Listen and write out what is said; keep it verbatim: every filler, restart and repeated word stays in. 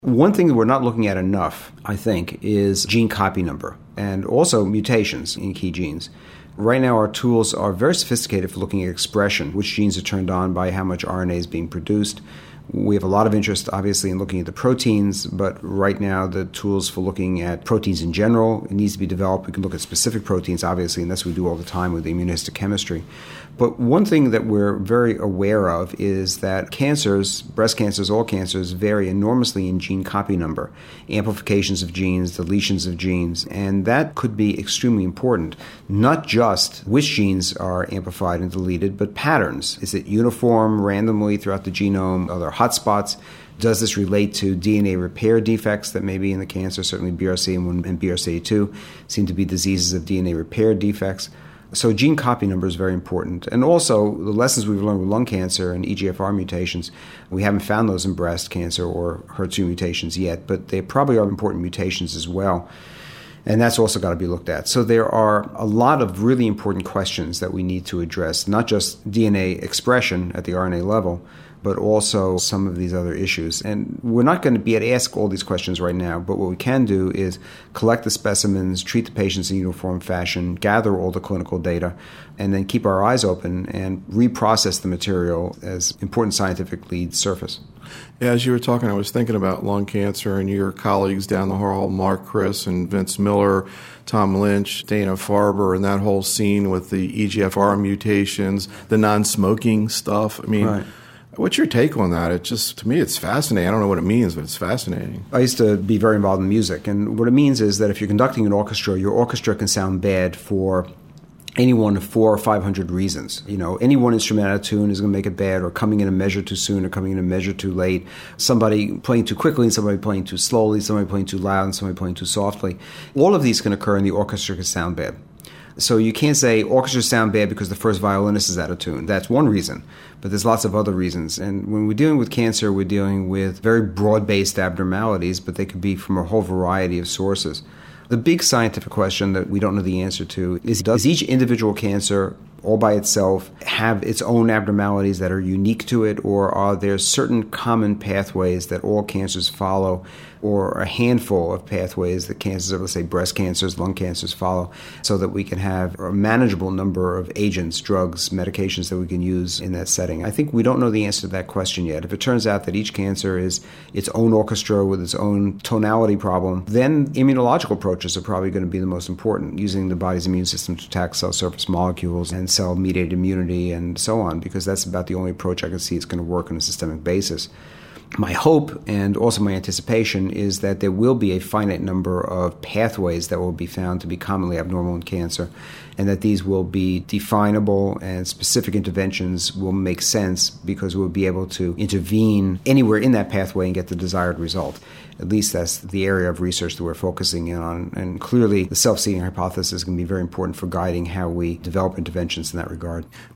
One thing that we're not looking at enough, I think, is gene copy number and also mutations in key genes. Right now, our tools are very sophisticated for looking at expression, which genes are turned on by how much R N A is being produced. We have a lot of interest, obviously, in looking at the proteins, but right now the tools for looking at proteins in general, it needs to be developed. We can look at specific proteins, obviously, and that's what we do all the time with immunohistochemistry. But one thing that we're very aware of is that cancers, breast cancers, all cancers, vary enormously in gene copy number, amplifications of genes, deletions of genes, and that could be extremely important. Not just which genes are amplified and deleted, but patterns. Is it uniform randomly throughout the genome? Are there hotspots? Does this relate to D N A repair defects that may be in the cancer? Certainly B R C A one and B R C A two seem to be diseases of D N A repair defects. So gene copy number is very important. And also, the lessons we've learned with lung cancer and E G F R mutations, we haven't found those in breast cancer or H E R two mutations yet, but they probably are important mutations as well. And that's also got to be looked at. So there are a lot of really important questions that we need to address, not just D N A expression at the R N A level, but also some of these other issues. And we're not going to be able to ask all these questions right now, but what we can do is collect the specimens, treat the patients in uniform fashion, gather all the clinical data, and then keep our eyes open and reprocess the material as important scientific leads surface. Yeah, as you were talking, I was thinking about lung cancer and your colleagues down the hall, Mark Criss and Vince Miller, Tom Lynch, Dana Farber, and that whole scene with the E G F R mutations, the non-smoking stuff. I mean, right. What's your take on that? It just, to me, it's fascinating. I don't know what it means, but it's fascinating. I used to be very involved in music, and what it means is that if you're conducting an orchestra, your orchestra can sound bad for any one of four or five hundred reasons. You know, any one instrument out of tune is going to make it bad, or coming in a measure too soon, or coming in a measure too late. Somebody playing too quickly, and somebody playing too slowly, somebody playing too loud, and somebody playing too softly. All of these can occur, and the orchestra can sound bad. So you can't say orchestras sound bad because the first violinist is out of tune. That's one reason, but there's lots of other reasons. And when we're dealing with cancer, we're dealing with very broad-based abnormalities, but they could be from a whole variety of sources. The big scientific question that we don't know the answer to is, does each individual cancer all by itself have its own abnormalities that are unique to it, or are there certain common pathways that all cancers follow, or a handful of pathways that cancers, let's say breast cancers, lung cancers follow, so that we can have a manageable number of agents, drugs, medications that we can use in that setting? I think we don't know the answer to that question yet. If it turns out that each cancer is its own orchestra with its own tonality problem, then immunological approaches are probably going to be the most important, using the body's immune system to attack cell surface molecules and cell-mediated immunity and so on, because that's about the only approach I can see is going to work on a systemic basis. My hope and also my anticipation is that there will be a finite number of pathways that will be found to be commonly abnormal in cancer, and that these will be definable and specific interventions will make sense because we'll be able to intervene anywhere in that pathway and get the desired result. At least that's the area of research that we're focusing in on. And clearly, the self-seeding hypothesis is going to be very important for guiding how we develop interventions in that regard.